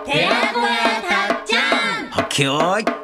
寺子屋たっちゃん。 はっけよーい。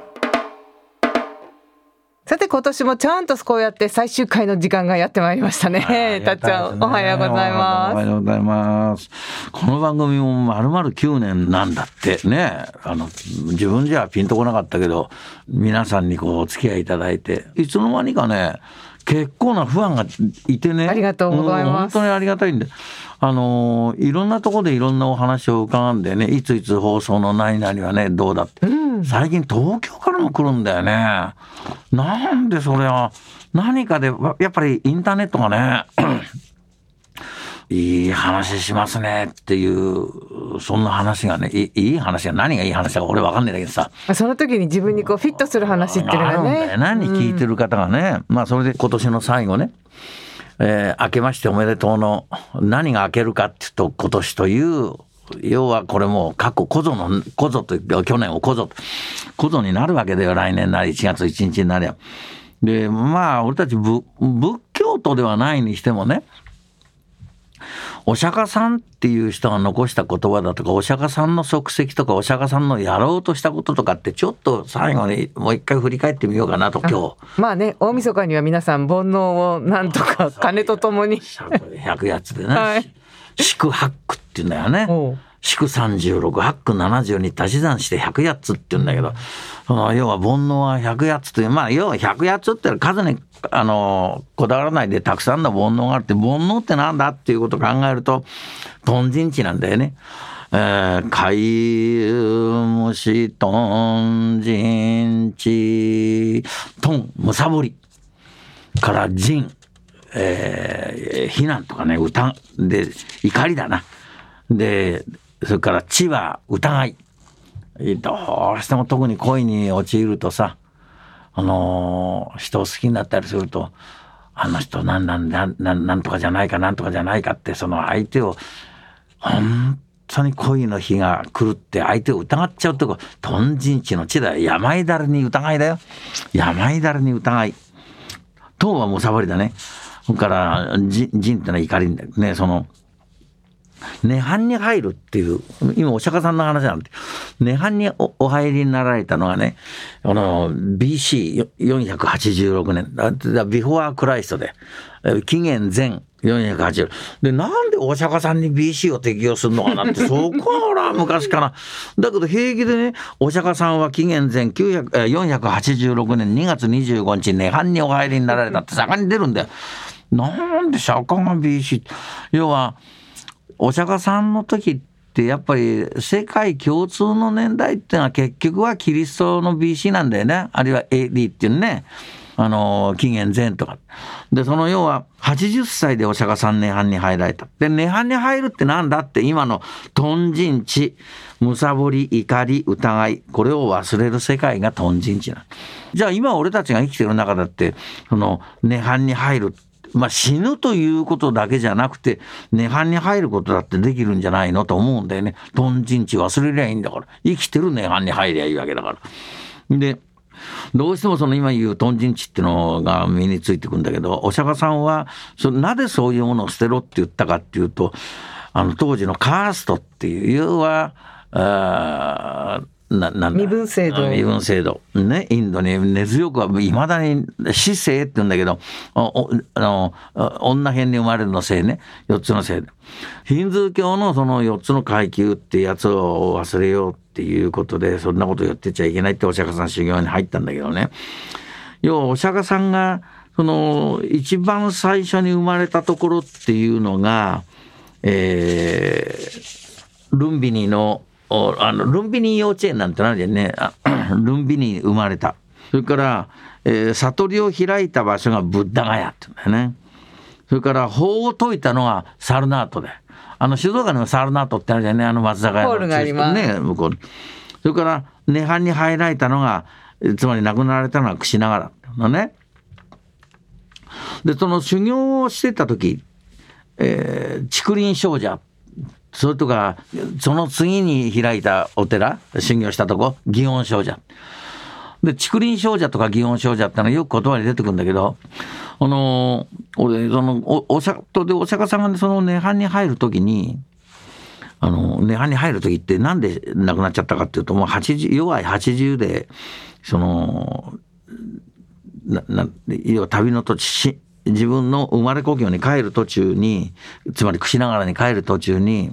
さて今年もちゃんとこうやって最終回の時間がやってまいりましたね。たっちゃんおはようございます。 おはようございます。この番組も丸々9年なんだってね。自分じゃピンとこなかったけど、皆さんにこうお付き合いいただいて、いつの間にかね、結構なファンがいてね。 ありがとうございます。 本当にありがたいんで。いろんなところでいろんなお話を伺うんでね、いついつ放送の何々はね、どうだって。最近東京からも来るんだよね。なんでそれは、何かで、やっぱりインターネットがね、いい話しますねっていう、そんな話がね、いい話が何がいい話だか俺わかんないんだけどさ。 その時に自分にこうフィットする話っていうのがね。 あるんだよ。何聞いてる方がね。まあそれで今年の最後ね、明けましておめでとうの何が明けるかっていうと今年という、要はこれも過去こぞという去年をこぞになるわけだよ。来年なり1月1日になりゃ。でまあ俺たち仏教徒ではないにしてもね、お釈迦さんっていう人が残した言葉だとか、お釈迦さんの足跡とか、お釈迦さんのやろうとしたこととかってちょっと最後にもう一回振り返ってみようかなと今日。 まあね、大晦日には皆さん煩悩をなんとか鐘とともに 100やつでね、 はい、 祝八句って言うんだよね。祝36、八句70に足し算して100やつって言うんだけど、要は煩悩は100やつという、まあ要は100やつって数にこだわらないでたくさんの煩悩があって、煩悩ってなんだっていうことを考えると貪嗔痴なんだよね。皆無視貪嗔痴、貪むさぼりから嗔、非難とかね、疑で怒りだな。でそれから知は疑い。どうしても特に恋に陥るとさ、人を好きになったりすると、あの人なんとかじゃないかなんとかじゃないかって、その相手を本当に恋の日が来るって相手を疑っちゃうとこ、貪嗔痴の知だよ。病だれに疑いだよ。病だれに疑い。貪はむさぼりだね。それから嗔ってのは怒りんだよね。涅槃に入るっていう、今お釈迦さんの話なんで、涅槃に お入りになられたのがね、BC486 年、ビフォークライストで、紀元前480で、なんでお釈迦さんに BC を適用するのかなって、そこは俺は昔からだけど平気でね、お釈迦さんは紀元前486年2月25日涅槃にお入りになられたって盛んに出るんだよ。なんで釈迦が BC、 要はお釈迦さんの時ってやっぱり世界共通の年代ってのは結局はキリストの BC なんだよね。あるいは AD っていうね、紀元前とかで、その要は80歳でお釈迦さん涅槃に入られた。で涅槃に入るってなんだって、今の貪嗔痴、むさぼり、怒り、疑い、これを忘れる世界が貪嗔痴な。じゃあ今俺たちが生きてる中だって、涅槃に入る、まあ、死ぬということだけじゃなくて涅槃に入ることだってできるんじゃないのと思うんだよね。貪嗔痴忘れりゃいいんだから、生きてる涅槃に入りゃいいわけだから。でどうしても今言う貪嗔痴ってのが身についてくんだけど、お釈迦さんはなぜそういうものを捨てろって言ったかっていうと、当時のカーストっていう、要は身分制度ね、インドに根強くはいまだに死生って言うんだけど、女編に生まれるの姓ね、4つの姓で、ヒンズー教のその4つの階級ってやつを忘れようっていうことで、そんなこと言ってちゃいけないってお釈迦さん修行に入ったんだけどね。要はお釈迦さんが一番最初に生まれたところっていうのが、ルンビニのルンビニ幼稚園なんてなるじゃんね。ルンビニに生まれた。それから、悟りを開いた場所がブッダガヤって言うんだよね。それから法を説いたのがサルナートで、静岡にもサルナートってあるじゃんね、松坂屋のホールがありますね、向こう。それから涅槃に入られたのが、つまり亡くなられたのが櫛ながらのね。でその修行をしてた時、竹林精舎、それとかその次に開いたお寺、修行したとこ祇園精舎で、竹林精舎とか祇園精舎ってのはよく言葉に出てくるんだけど、俺お釈迦さんがその涅槃に入る時に涅槃に入る時ってなんで亡くなっちゃったかっていうと、もう弱い80で要は旅の途中、自分の生まれ故郷に帰る途中に、つまり櫛ながらに帰る途中に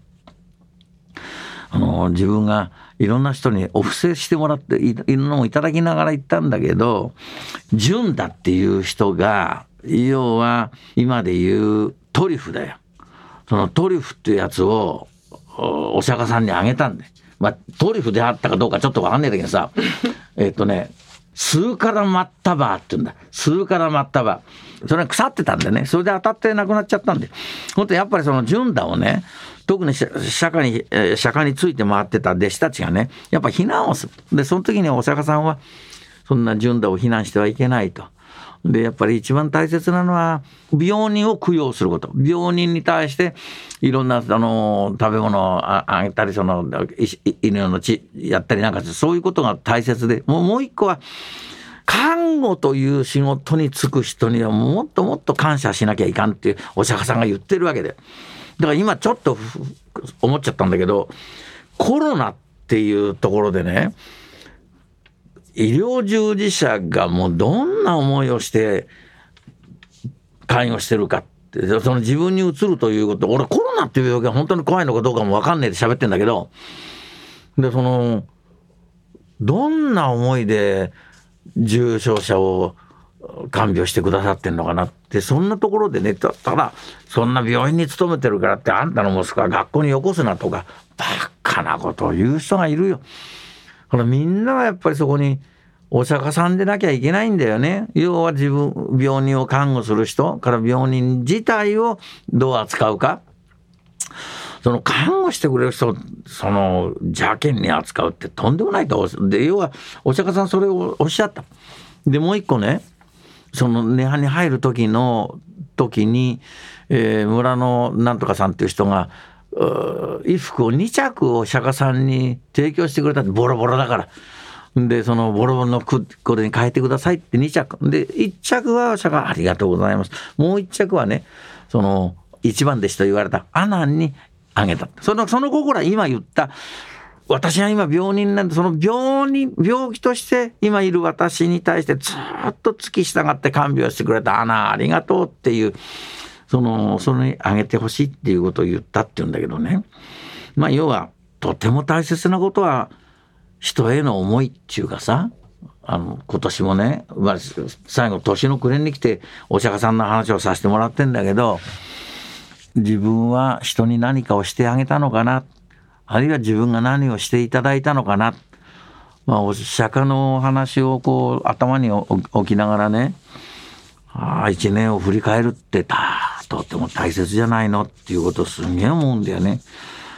自分がいろんな人にお布施してもらっていろんなのをいただきながら行ったんだけど、純だっていう人が要は今でいうトリュフだよ。そのトリュフっていうやつをお釈迦さんにあげたんで、トリュフであったかどうかちょっとわかんないんだけどさスーカラマッタバーって言うんだ。スーカラマッタバー。それは腐ってたんでね、それで当たってなくなっちゃったんで、本当やっぱりその純だをね、特に釈迦について回ってた弟子たちがね、やっぱ非難をする。でその時にお釈迦さんはそんな純だを非難してはいけないと。でやっぱり一番大切なのは病人を供養すること。病人に対していろんな食べ物をあげたり、犬の血やったりなんか、そういうことが大切で、もう一個は看護という仕事に就く人にはもっともっと感謝しなきゃいかんっていうお釈迦さんが言ってるわけで、だから今ちょっと思っちゃったんだけど、コロナっていうところでね、医療従事者がもうどんな思いをして介護してるかって、その自分にうつるということ、俺コロナっていう病気が本当に怖いのかどうかも分かんないで喋ってんだけど、でどんな思いで重症者を看病してくださってんのかなって、そんなところでね、ただそんな病院に勤めてるからってあんたの息子は学校によこすなとかバカなことを言う人がいるよ。みんなはやっぱりそこにお釈迦さんでなきゃいけないんだよね。要は病人を看護する人から病人自体をどう扱うか、その看護してくれる人を邪険に扱うってとんでもないと。で要はお釈迦さんそれをおっしゃった。でもう一個ね、その涅槃に入る時に、村のなんとかさんっていう人が衣服を2着を釈迦さんに提供してくれたって、ボロボロだから。でそのボロボロのこれに変えてくださいって2着で、1着は釈迦ありがとうございます、もう1着はね一番弟子と言われた阿難にあげた。その心は今言った、私は今病人なんで、その病気として今いる私に対してずっと付き従って看病してくれた阿難ありがとうっていう、それにあげてほしいっていうことを言ったっていうんだけどね、要はとても大切なことは人への思いっていうかさ、今年もね、最後年の暮れに来てお釈迦さんの話をさせてもらってんだけど、自分は人に何かをしてあげたのかな、あるいは自分が何をしていただいたのかな、お釈迦の話を頭に置きながらね、一年を振り返るってとっても大切じゃないのっていうことをすげえ思うんだよね。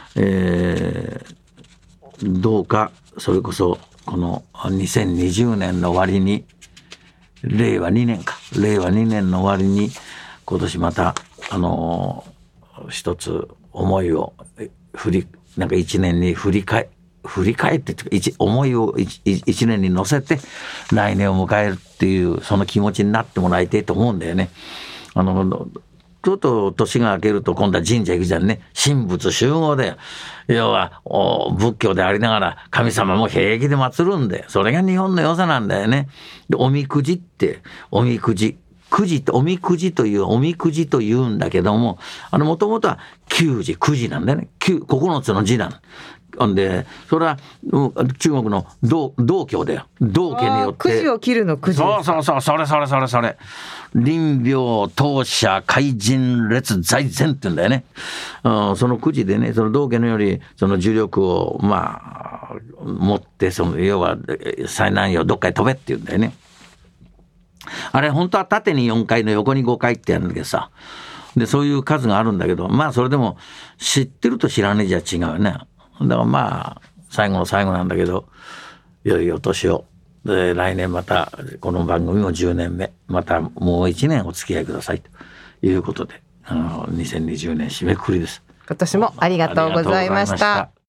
どうかそれこそこの2020年の終わりに、令和2年の終わりに今年また一つ思いをなんか一年に振り返って思いを一年に乗せて来年を迎えるっていうその気持ちになってもらいたいと思うんだよね。ちょっと年が明けると今度は神社行くじゃんね。神仏集合で、要は仏教でありながら神様も平気で祀るんで、それが日本の良さなんだよね。でおみくじっておみくじというんだけども、もともとは9時なんだよね。9つの字なの。でそれは中国の道教だよ。道家によってくじを切るのくじ。 そうそれ臨病当社怪人列財前って言うんだよね。そのくじでね、その道家のよりその重力を持って要は災難よどっかへ飛べって言うんだよね。あれ本当は縦に4回の横に5回ってやるんだけどさ、でそういう数があるんだけど、それでも知ってると知らねえじゃ違うよね。だから最後の最後なんだけど、良いお年を。で来年またこの番組も10年目、またもう1年お付き合いくださいということで、2020年締めくくりです。 今年もありがとうございました。